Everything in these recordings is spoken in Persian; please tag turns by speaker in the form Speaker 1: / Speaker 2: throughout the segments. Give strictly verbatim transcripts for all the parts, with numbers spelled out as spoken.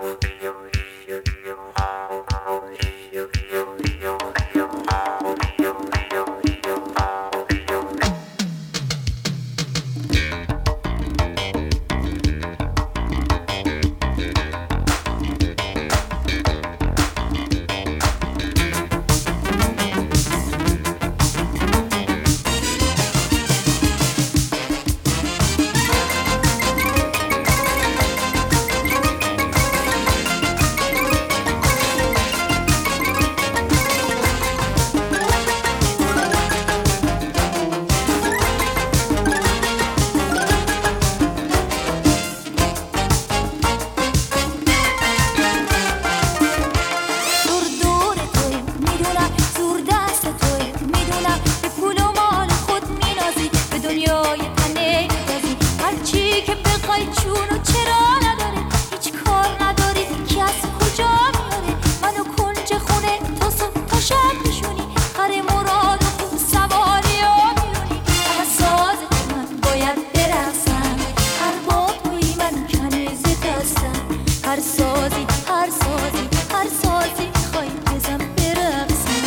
Speaker 1: هر سازی هر سازی هر سازی میخوای بزن برقصم.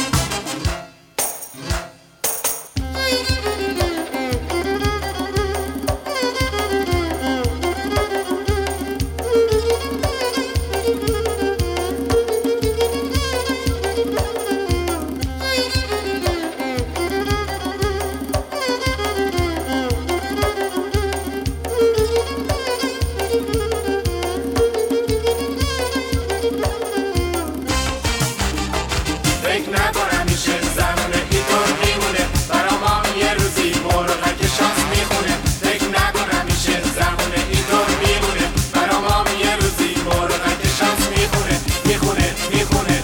Speaker 2: فکر نکنم میشه زمونه اینطور میمونه برام یه روزی مرغک شانس میخونه. فکر نکنم میشه زمونه اینطور میمونه برام یه روزی مرغک شانس میخونه میخونه میخونه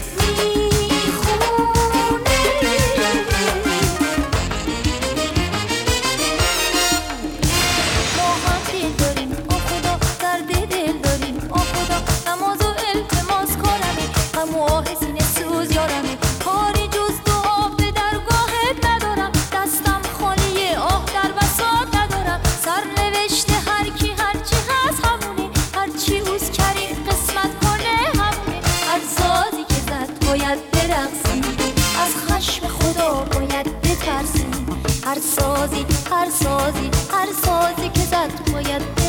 Speaker 1: ما هم دل داریم آ خدا، درد دل داریم آ خدا، نماز و التماس کارمه، غم و آه سینه سوز یارمه، کاری جز دعا به درگاهت ندارم، دستم خالیه آه در بساط ندارم، سرنوشته هر کی هر چی هست همونه، هر چی اوز کریم قسمت کنه همونه، هر سازی که زد باید برقصیم، از خشم خدا باید بترسیم، هر سازی هر سازی هر سازی که زد باید